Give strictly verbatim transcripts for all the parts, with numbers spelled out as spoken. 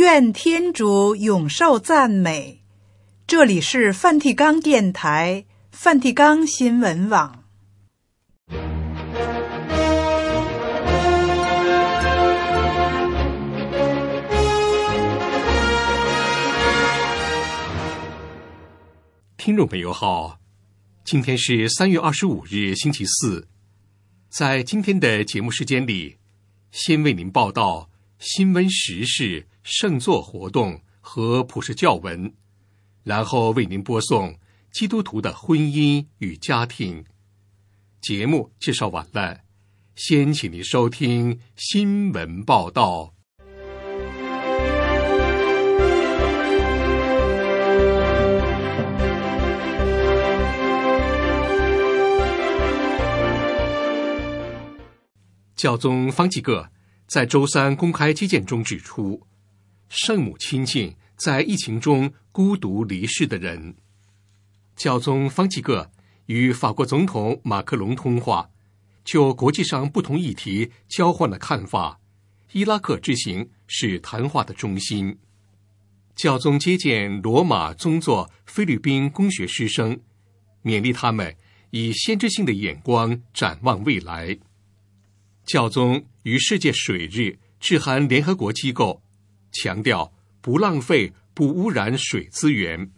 愿天主永受赞美。这里是梵蒂冈电台、梵蒂冈新闻网。 听众朋友好，今天是三月二十五日星期四。在今天的节目时间里，先为您报道新闻时事、圣座活动和普世教文，然后为您播送基督徒的婚姻与家庭。节目介绍完了，先请您收听新闻报道。教宗方济各在周三公开接见中指出，圣母亲近在疫情中孤独离世的人。教宗方济各与法国总统马克龙通话，就国际上不同议题交换了看法。伊拉克之行是谈话的中心。教宗接见罗马宗座菲律宾公学师生，勉励他们以先知性的眼光展望未来。教宗于世界水日致函联合国机构，强调不浪费、不污染水资源。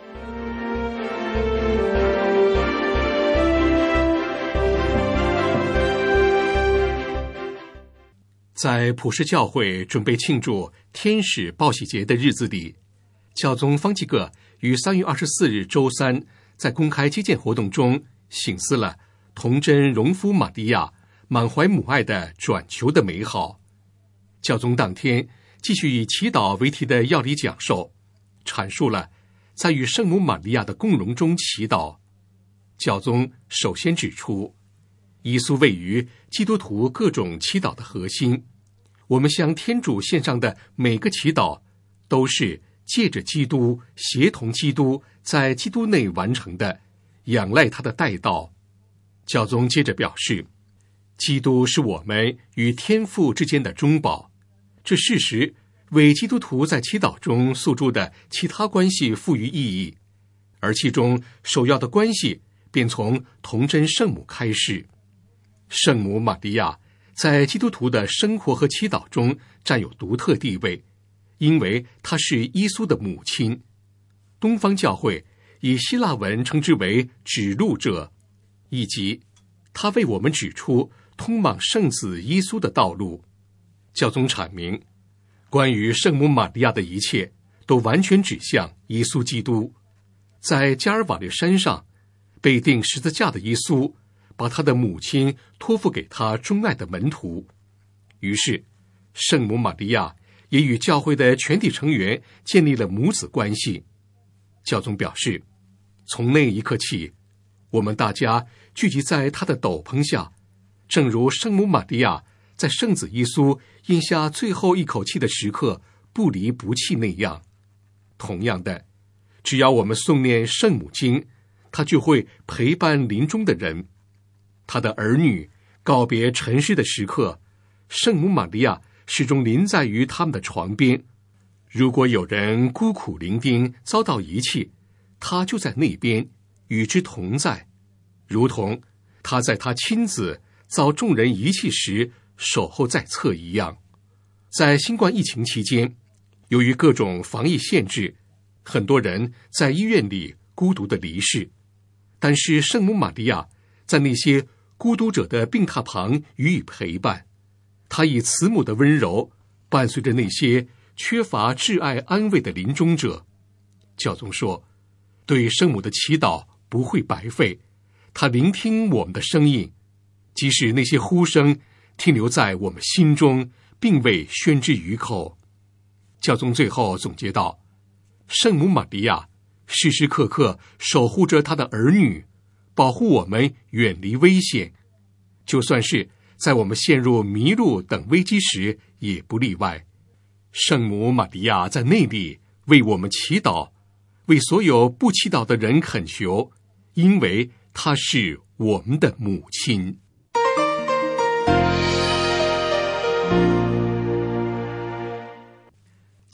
在普世教会准备庆祝天使报喜节的日子里，教宗方济各于三月二十四日周三在公开接见活动中省思了童真容夫玛利亚满怀母爱的转求的美好。教宗当天继续以祈祷为题的要理讲授，阐述了在与圣母玛利亚的共融中祈祷。教宗首先指出，耶稣位于基督徒各种祈祷的核心，我们向天主献上的每个祈祷都是借着基督、协同基督在基督内完成的，仰赖他的代祷。教宗接着表示，基督是我们与天父之间的中保，这事实为基督徒在祈祷中诉诸的其他关系赋予意义，而其中首要的关系便从童真圣母开始。圣母玛利亚在基督徒的生活和祈祷中占有独特地位，因为她是耶稣的母亲。东方教会以希腊文称之为指路者，以及她为我们指出通往圣子耶稣的道路。教宗阐明，关于圣母玛利亚的一切都完全指向耶稣基督。在加尔瓦略山上被钉十字架的耶稣把他的母亲托付给他钟爱的门徒，于是圣母玛利亚也与教会的全体成员建立了母子关系。教宗表示，从那一刻起，我们大家聚集在他的斗篷下，正如圣母玛利亚在圣子耶稣咽下最后一口气的时刻不离不弃那样。同样的，只要我们诵念圣母经，她就会陪伴临终的人。她的儿女告别尘世的时刻，圣母玛利亚始终临在于他们的床边。如果有人孤苦伶仃，遭到遗弃，她就在那边与之同在，如同她在她亲子遭众人遗弃时守候在侧一样。在新冠疫情期间，由于各种防疫限制，很多人在医院里孤独地离世，但是圣母玛利亚在那些孤独者的病榻旁予以陪伴，她以慈母的温柔伴随着那些缺乏挚爱安慰的临终者。教宗说，对圣母的祈祷不会白费，她聆听我们的声音，即使那些呼声停留在我们心中，并未宣之于口。教宗最后总结道，圣母玛利亚时时刻刻守护着她的儿女，保护我们远离危险，就算是在我们陷入迷路等危机时也不例外。圣母玛利亚在那里为我们祈祷，为所有不祈祷的人恳求，因为她是我们的母亲。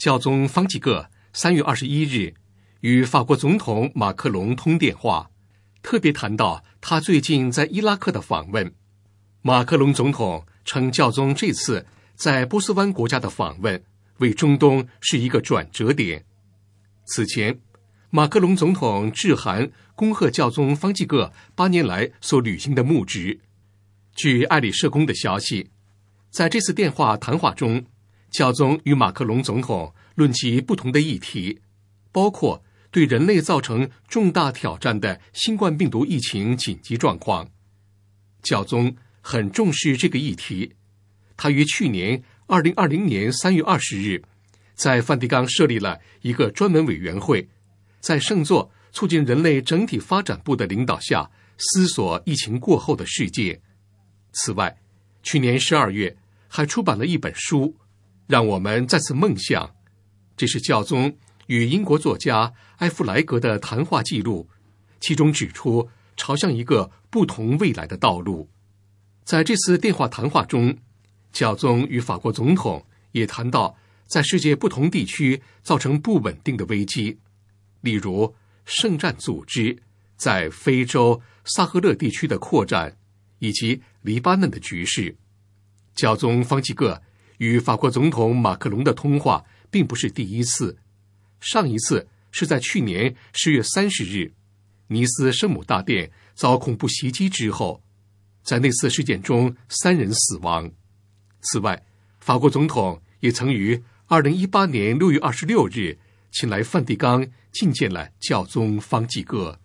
教宗方济各三月二十一日与法国总统马克龙通电话，特别谈到他最近在伊拉克的访问。马克龙总统称，教宗这次在波斯湾国家的访问为中东是一个转折点。此前，马克龙总统致函恭贺教宗方济各八年来所履行的牧职。据爱里社公的消息，在这次电话谈话中，教宗与马克龙总统论及不同的议题，包括对人类造成重大挑战的新冠病毒疫情紧急状况。教宗很重视这个议题，他于去年二零二零年三月二十日在梵蒂冈设立了一个专门委员会，在圣座促进人类整体发展部的领导下思索疫情过后的世界。此外，去年十二月还出版了一本书，让我们再次梦想。这是教宗与英国作家埃弗莱格的谈话记录，其中指出朝向一个不同未来的道路。在这次电话谈话中，教宗与法国总统也谈到在世界不同地区造成不稳定的危机，例如圣战组织在非洲萨赫勒地区的扩展，以及黎巴嫩的局势。教宗方济各与法国总统马克龙的通话并不是第一次，上一次是在去年十月三十日，尼斯圣母大殿遭恐怖袭击之后，在那次事件中三人死亡。此外，法国总统也曾于二零一八年六月二十六日请来梵蒂冈觐见了教宗方济各。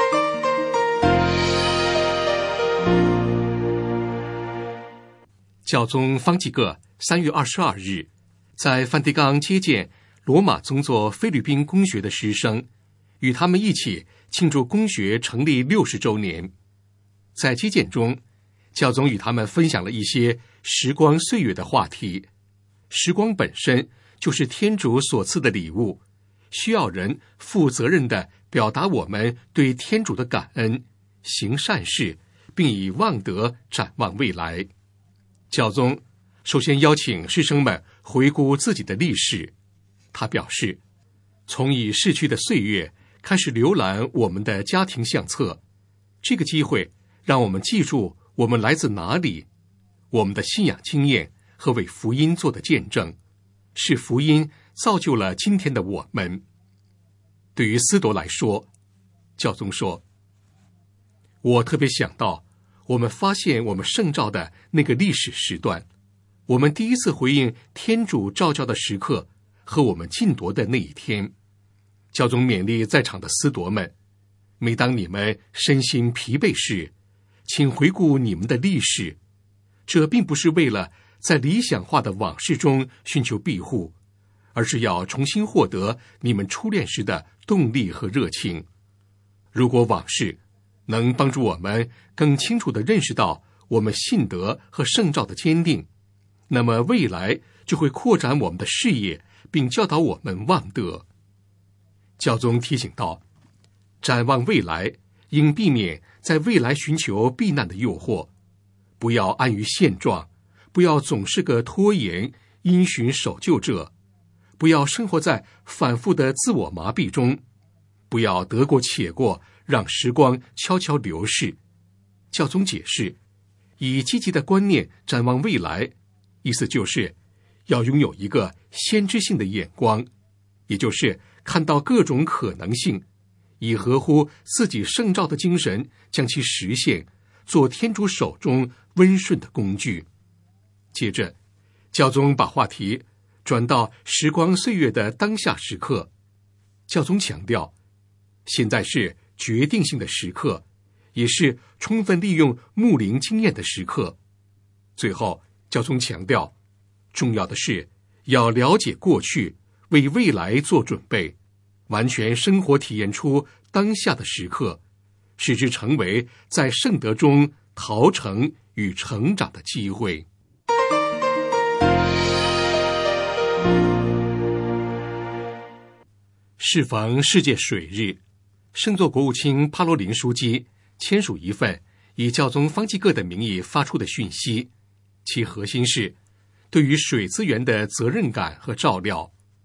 教宗方济各三月二十二日在梵蒂冈接见罗马宗座菲律宾公学的师生，与他们一起庆祝公学成立六十周年。在接见中，教宗与他们分享了一些时光岁月的话题。时光本身就是天主所赐的礼物，需要人负责任地表达我们对天主的感恩，行善事，并以望德展望未来。教宗首先邀请师生们回顾自己的历史。他表示，从已逝去的岁月开始浏览我们的家庭相册，这个机会让我们记住我们来自哪里，我们的信仰经验和为福音做的见证，是福音造就了今天的我们。对于司铎来说，教宗说，我特别想到我们发现我们圣召的那个历史时段，我们第一次回应天主召叫的时刻和我们尽夺的那一天。教宗勉励在场的司铎们，每当你们身心疲惫时，请回顾你们的历史，这并不是为了在理想化的往事中寻求庇护，而是要重新获得你们初恋时的动力和热情。如果往事能帮助我们更清楚地认识到我们信德和圣召的坚定，那么未来就会扩展我们的视野，并教导我们望德。教宗提醒道，展望未来，应避免在未来寻求避难的诱惑，不要安于现状，不要总是个拖延因循守旧者，不要生活在反复的自我麻痹中，不要得过且过，让时光悄悄流逝。教宗解释，以积极的观念展望未来，意思就是要拥有一个先知性的眼光，也就是看到各种可能性，以合乎自己圣召的精神将其实现，做天主手中温顺的工具。接着，教宗把话题转到时光岁月的当下时刻。教宗强调，现在是决定性的时刻，也是充分利用牧灵经验的时刻。最后，教宗强调，重要的是要了解过去，为未来做准备，完全生活体验出当下的时刻，使之成为在圣德中陶成与成长的机会。适逢世界水日，圣座国务卿帕罗林书记签署一份以教宗方济各的名义发出的讯息，其核心是对于水资源的责任感和照料。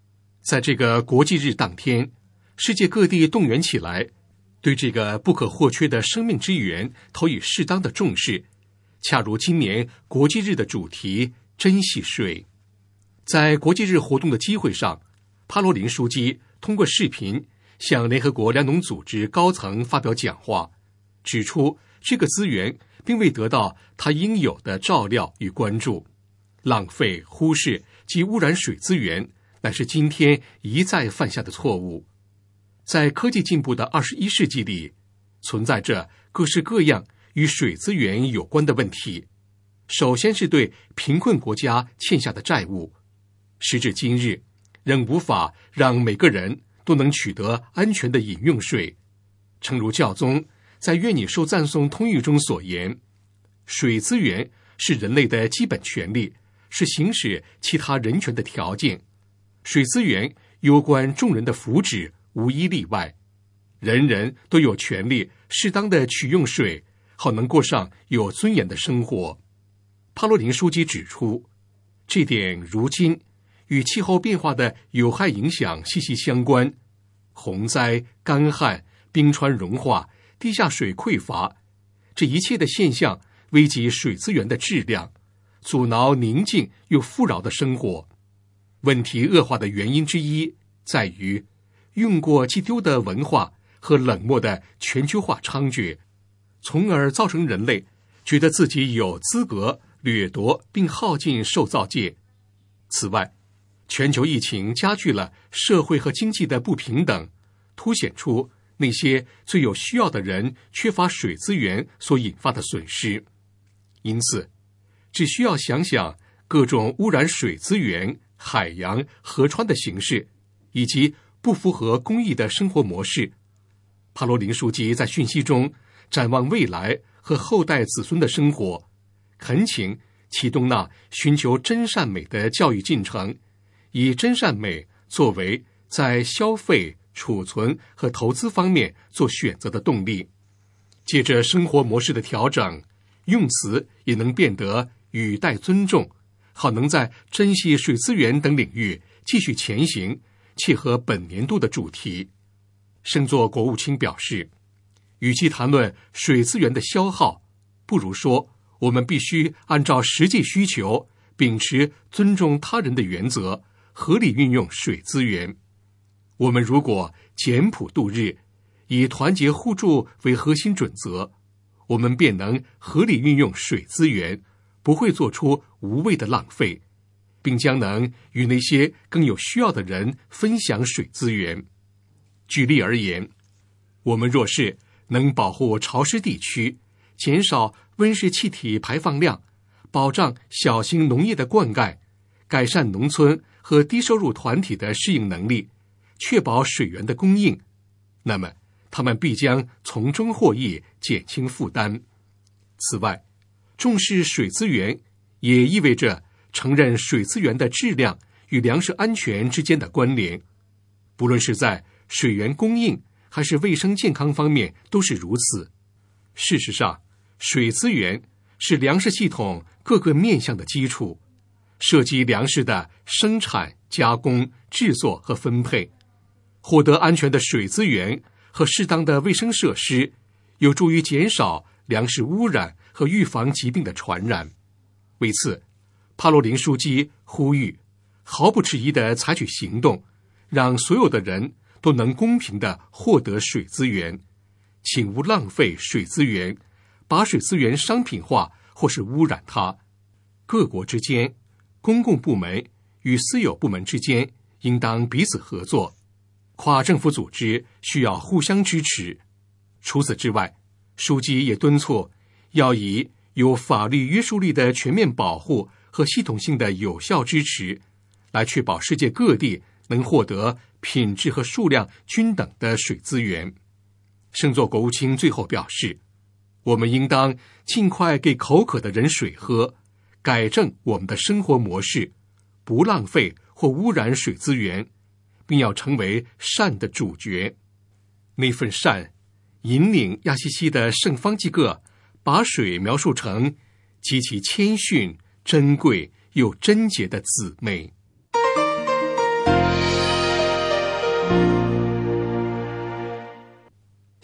在这个国际日当天，世界各地动员起来，对这个不可或缺的生命之源投以适当的重视，恰如今年国际日的主题“珍惜水”。在国际日活动的机会上，帕罗林书记通过视频向联合国粮农组织高层发表讲话，指出这个资源并未得到它应有的照料与关注，浪费、忽视及污染水资源乃是今天一再犯下的错误。在科技进步的二十一世纪里，存在着各式各样与水资源有关的问题。首先是对贫困国家欠下的债务，时至今日，仍无法让每个人都能取得安全的饮用水。诚如教宗在愿你受赞颂通谕中所言，水资源是人类的基本权利，是行使其他人权的条件。水资源攸关众人的福祉，无一例外，人人都有权利适当的取用水，好能过上有尊严的生活。帕罗林书记指出，这点如今与气候变化的有害影响息息相关，洪灾、干旱、冰川融化、地下水匮乏，这一切的现象危及水资源的质量，阻挠宁静又富饶的生活。问题恶化的原因之一在于用过即丢的文化和冷漠的全球化猖獗，从而造成人类觉得自己有资格掠夺并耗尽受造界。此外，全球疫情加剧了社会和经济的不平等，凸显出那些最有需要的人缺乏水资源所引发的损失。因此，只需要想想各种污染水资源、海洋、河川的形式，以及不符合公义的生活模式。帕罗林书记在讯息中展望未来和后代子孙的生活，恳请启动那寻求真善美的教育进程，以真善美作为在消费、储存和投资方面做选择的动力。借着生活模式的调整，用词也能变得语带尊重，好能在珍惜水资源等领域继续前行，切合本年度的主题。圣座国务卿表示，与其谈论水资源的消耗，不如说我们必须按照实际需求，秉持尊重他人的原则，合理运用水资源。我们如果简朴度日，以团结互助为核心准则，我们便能合理运用水资源，不会做出无谓的浪费，并将能与那些更有需要的人分享水资源。举例而言，我们若是能保护潮湿地区，减少温室气体排放量，保障小型农业的灌溉，改善农村和低收入团体的适应能力，确保水源的供应，那么他们必将从中获益，减轻负担。此外，重视水资源也意味着承认水资源的质量与粮食安全之间的关联，不论是在水源供应还是卫生健康方面都是如此。事实上，水资源是粮食系统各个面向的基础，涉及粮食的生产、加工、制作和分配。获得安全的水资源和适当的卫生设施，有助于减少粮食污染和预防疾病的传染。为此，帕洛林书记呼吁毫不迟疑地采取行动，让所有的人都能公平地获得水资源，请勿浪费水资源，把水资源商品化或是污染它。各国之间、公共部门与私有部门之间应当彼此合作，跨政府组织需要互相支持。除此之外，书记也敦促要以有法律约束力的全面保护和系统性的有效支持，来确保世界各地能获得品质和数量均等的水资源。圣座国务卿最后表示，我们应当尽快给口渴的人水喝，改正我们的生活模式，不浪费或污染水资源，并要成为善的主角。那份善引领亚西西的圣方济各把水描述成极其谦逊、珍贵又贞洁的姊妹。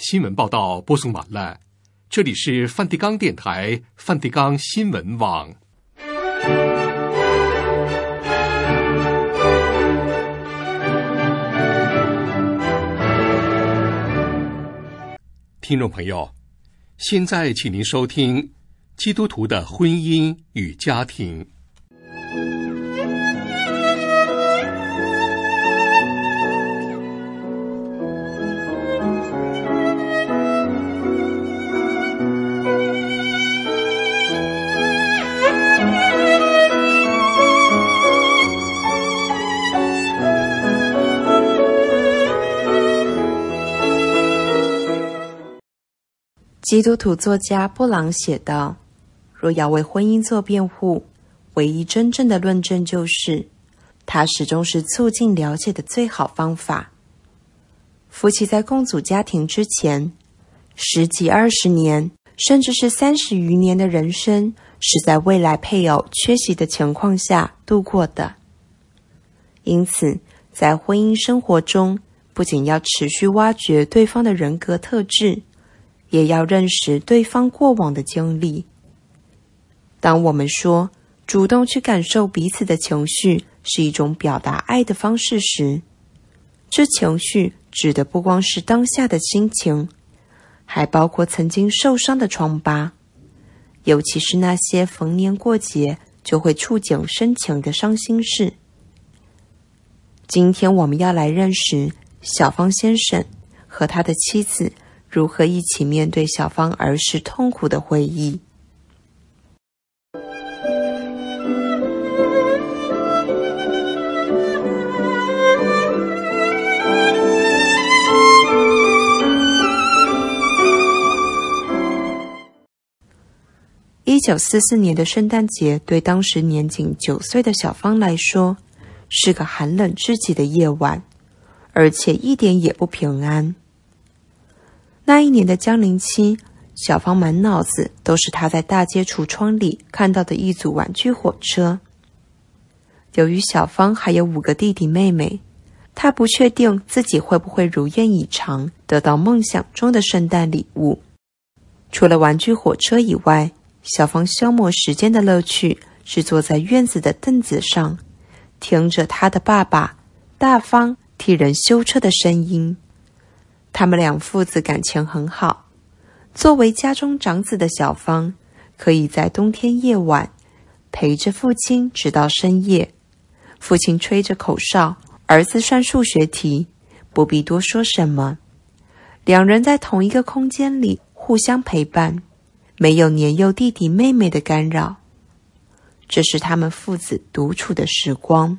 新闻报道播送完了，这里是梵蒂冈电台梵蒂冈新闻网。听众朋友，现在请您收听基督徒的婚姻与家庭。 基督徒作家布朗写道，若要为婚姻做辩护，唯一真正的论证就是，它始终是促进了解的最好方法。夫妻在共组家庭之前，十几二十年，甚至是三十余年的人生，是在未来配偶缺席的情况下度过的。因此，在婚姻生活中，不仅要持续挖掘对方的人格特质，也要认识对方过往的经历。当我们说主动去感受彼此的情绪是一种表达爱的方式时，这情绪指的不光是当下的心情，还包括曾经受伤的疮疤，尤其是那些逢年过节就会触景生情的伤心事。今天我们要来认识小芳先生和他的妻子如何一起面对小芳儿时痛苦的回忆。一九四四年的圣诞节对当时年仅九岁的小芳来说，是个寒冷至极的夜晚，而且一点也不平安。那一年的降临期，小芳满脑子都是她在大街橱窗里看到的一组玩具火车。由于小芳还有五个弟弟妹妹，她不确定自己会不会如愿以偿得到梦想中的圣诞礼物。除了玩具火车以外，小芳消磨时间的乐趣是坐在院子的凳子上，听着她的爸爸大方替人修车的声音。他们两父子感情很好，作为家中长子的小芳，可以在冬天夜晚陪着父亲直到深夜。父亲吹着口哨，儿子算数学题，不必多说什么。两人在同一个空间里互相陪伴，没有年幼弟弟妹妹的干扰。这是他们父子独处的时光。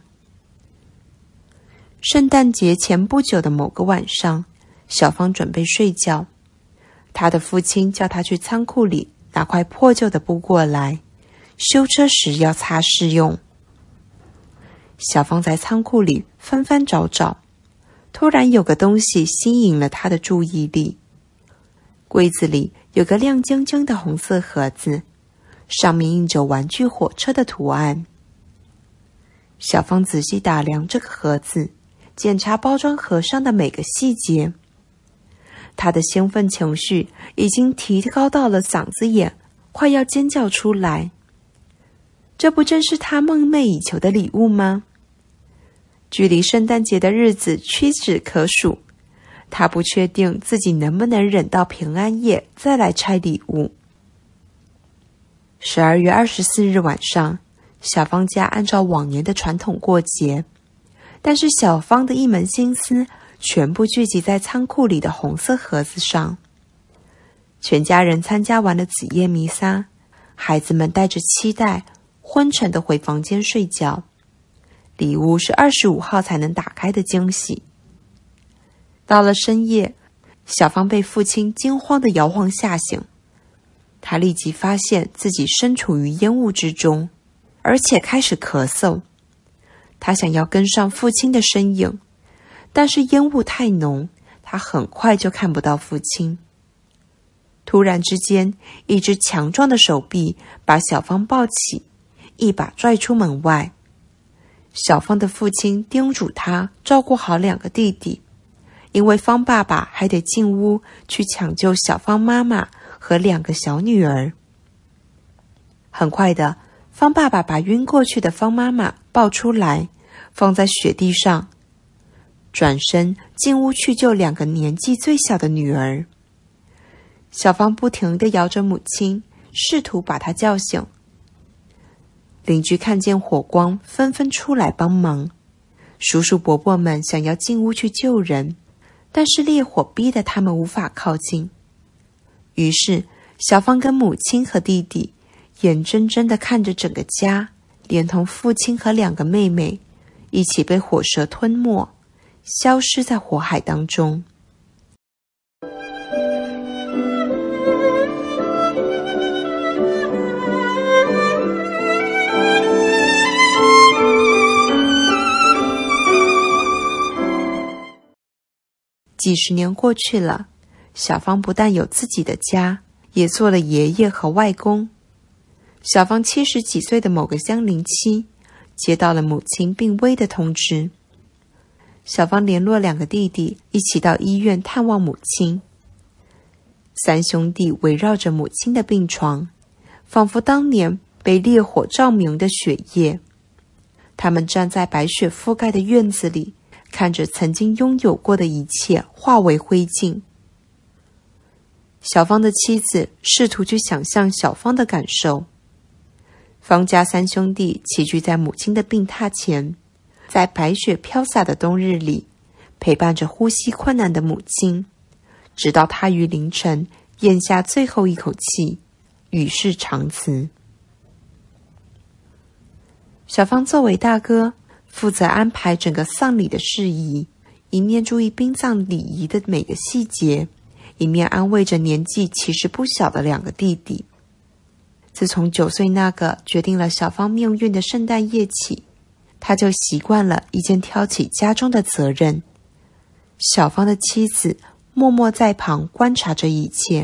圣诞节前不久的某个晚上，小芳准备睡觉，她的父亲叫她去仓库里拿块破旧的布过来，修车时要擦拭用。小芳在仓库里翻翻找找，突然有个东西吸引了她的注意力。柜子里有个亮晶晶的红色盒子，上面印着玩具火车的图案。小芳仔细打量这个盒子，检查包装盒上的每个细节。他的兴奋情绪已经提高到了嗓子眼，快要尖叫出来。这不正是他梦寐以求的礼物吗？距离圣诞节的日子屈指可数，他不确定自己能不能忍到平安夜再来拆礼物。十二月二十四日晚上，小芳家按照往年的传统过节，但是小芳的一门心思全部聚集在仓库里的红色盒子上。全家人参加完了子夜弥撒，孩子们带着期待昏沉地回房间睡觉。礼物是二十五号才能打开的惊喜。到了深夜，小芳被父亲惊慌的摇晃吓醒，她立即发现自己身处于烟雾之中，而且开始咳嗽。她想要跟上父亲的身影，但是烟雾太浓，她很快就看不到父亲。突然之间，一只强壮的手臂把小芳抱起，一把拽出门外。小芳的父亲叮嘱她照顾好两个弟弟， 因为方爸爸还得进屋去抢救小方妈妈和两个小女儿。很快的，方爸爸把晕过去的方妈妈抱出来，放在雪地上，转身进屋去救两个年纪最小的女儿。小方不停地摇着母亲，试图把她叫醒。邻居看见火光，纷纷出来帮忙。叔叔伯伯们想要进屋去救人，但是烈火逼得他们无法靠近。于是小方跟母亲和弟弟眼睁睁地看着整个家，连同父亲和两个妹妹一起被火蛇吞没，消失在火海当中。几十年过去了，小方不但有自己的家，也做了爷爷和外公。小方七十几岁的某个相邻期，接到了母亲病危的通知。小方联络两个弟弟，一起到医院探望母亲。三兄弟围绕着母亲的病床，仿佛当年被烈火照明的雪夜。他们站在白雪覆盖的院子里，看着曾经拥有过的一切化为灰烬。小方的妻子试图去想象小方的感受。方家三兄弟齐聚在母亲的病榻前，在白雪飘洒的冬日里，陪伴着呼吸困难的母亲，直到她于凌晨咽下最后一口气，与世长辞。小方作为大哥，负责安排整个丧礼的事宜，一面注意殡葬礼仪的每个细节，一面安慰着年纪其实不小的两个弟弟。自从九岁那个决定了小方命运的圣诞夜起，他就习惯了一肩挑起家中的责任。小方的妻子默默在旁观察着一切。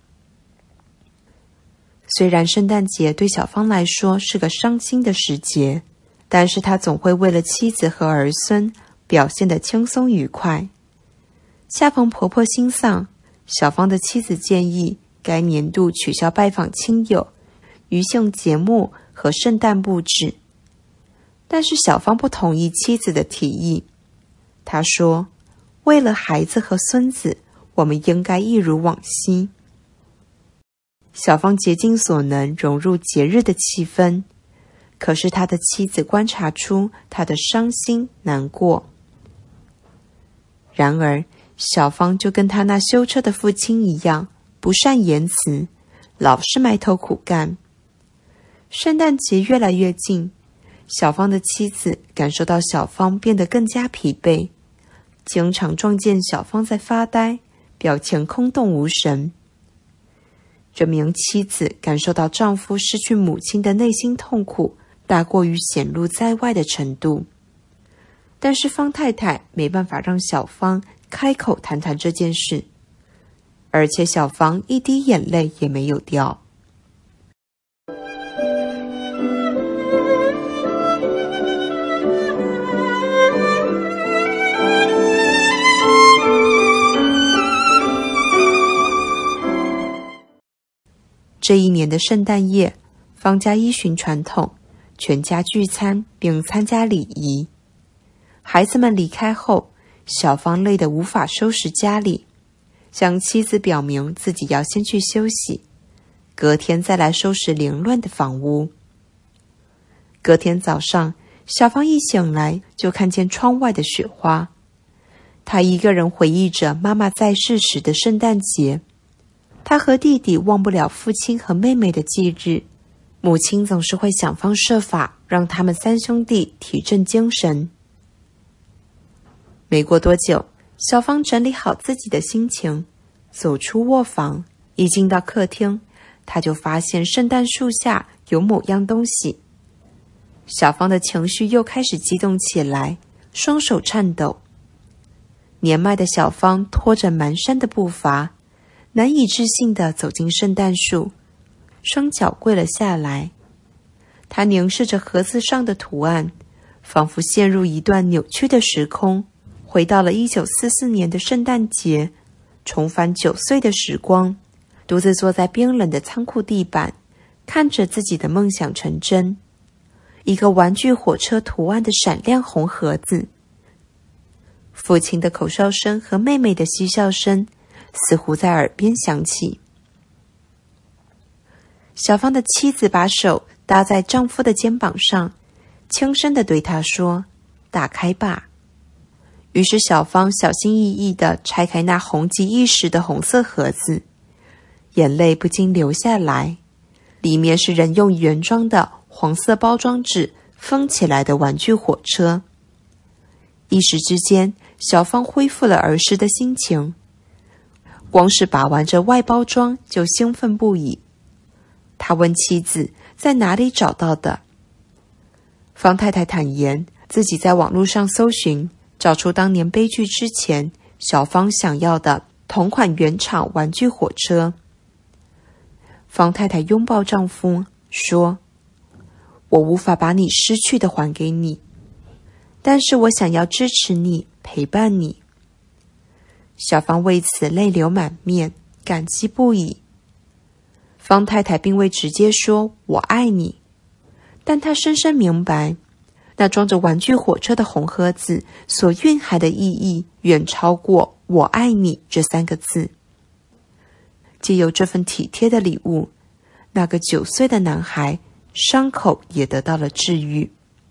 虽然圣诞节对小方来说是个伤心的时节，但是他总会为了妻子和儿孙表现得轻松愉快。恰逢婆婆心丧，小方的妻子建议该年度取消拜访亲友、余兴节目和圣诞布置，但是小方不同意妻子的提议。他说，为了孩子和孙子，我们应该一如往昔。小方竭尽所能融入节日的气氛，可是他的妻子观察出他的伤心难过。然而小方就跟他那修车的父亲一样，不善言辞，老是埋头苦干。圣诞节越来越近，小方的妻子感受到小方变得更加疲惫，经常撞见小方在发呆，表情空洞无神。这名妻子感受到丈夫失去母亲的内心痛苦大过于显露在外的程度，但是方太太没办法让小方开口谈谈这件事，而且小方一滴眼泪也没有掉。这一年的圣诞夜，方家依循传统，全家聚餐并参加礼仪。孩子们离开后，小方累得无法收拾家里，向妻子表明自己要先去休息，隔天再来收拾凌乱的房屋。隔天早上，小方一醒来就看见窗外的雪花。他一个人回忆着妈妈在世时的圣诞节。他和弟弟忘不了父亲和妹妹的忌日，母亲总是会想方设法让他们三兄弟提振精神。没过多久，小方整理好自己的心情，走出卧房，一进到客厅，他就发现圣诞树下有某样东西。小方的情绪又开始激动起来，双手颤抖。年迈的小方拖着蹒跚的步伐，难以置信地走进圣诞树，双脚跪了下来。他凝视着盒子上的图案，仿佛陷入一段扭曲的时空， 回到了一九四四年的圣诞节，重返九岁的时光，独自坐在冰冷的仓库地板，看着自己的梦想成真。一个玩具火车图案的闪亮红盒子。父亲的口哨声和妹妹的嬉笑声似乎在耳边响起。小芳的妻子把手搭在丈夫的肩膀上，轻声地对他说：“打开吧。”于是小芳小心翼翼地拆开那红极一时的红色盒子，眼泪不禁流下来。里面是人用原装的黄色包装纸封起来的玩具火车。一时之间，小芳恢复了儿时的心情，光是把玩着外包装就兴奋不已。他问妻子在哪里找到的。方太太坦言自己在网络上搜寻，找出当年悲剧之前小芳想要的同款原厂玩具火车。方太太拥抱丈夫说：“我无法把你失去的还给你，但是我想要支持你，陪伴你。”小芳为此泪流满面，感激不已。方太太并未直接说我爱你，但她深深明白，那装着玩具火车的红盒子所蕴含的意义远超过我爱你这三个字。藉由这份体贴的礼物，那个九岁的男孩伤口也得到了治愈。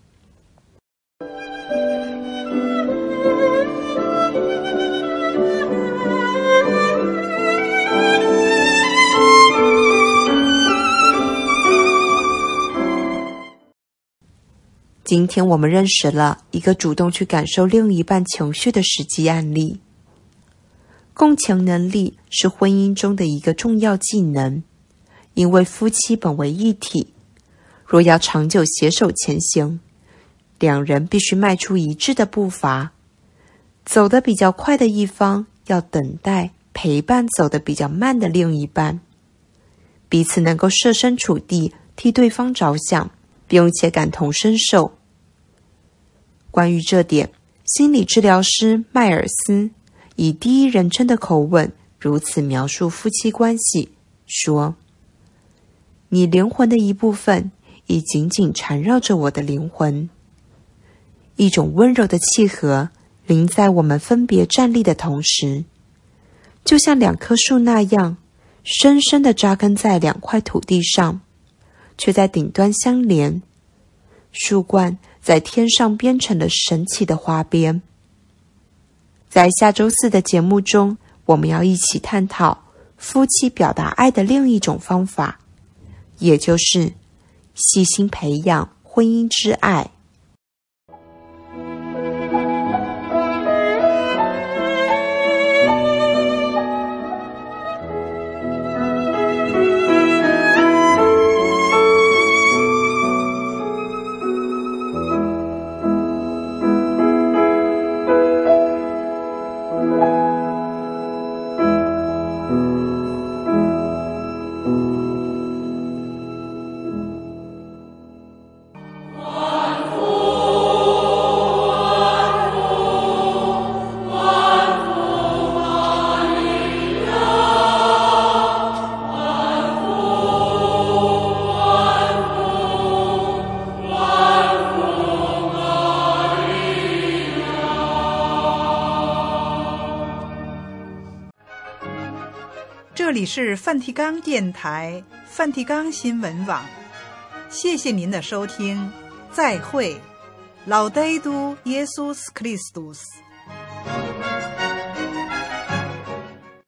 今天我们认识了一个主动去感受另一半情绪的实际案例。共情能力是婚姻中的一个重要技能，因为夫妻本为一体，若要长久携手前行，两人必须迈出一致的步伐。走得比较快的一方要等待陪伴走得比较慢的另一半，彼此能够设身处地替对方着想，并且感同身受。关于这点，心理治疗师迈尔斯以第一人称的口吻如此描述夫妻关系，说：“你灵魂的一部分已紧紧缠绕着我的灵魂，一种温柔的契合临在我们分别站立的同时，就像两棵树那样，深深地扎根在两块土地上，却在顶端相连。树冠在天上编成了神奇的花边。”在下周四的节目中，我们要一起探讨夫妻表达爱的另一种方法，也就是细心培养婚姻之爱。 这里是梵蒂冈电台梵蒂冈新闻网，谢谢您的收听，再会，Laudetur Jesus Christus。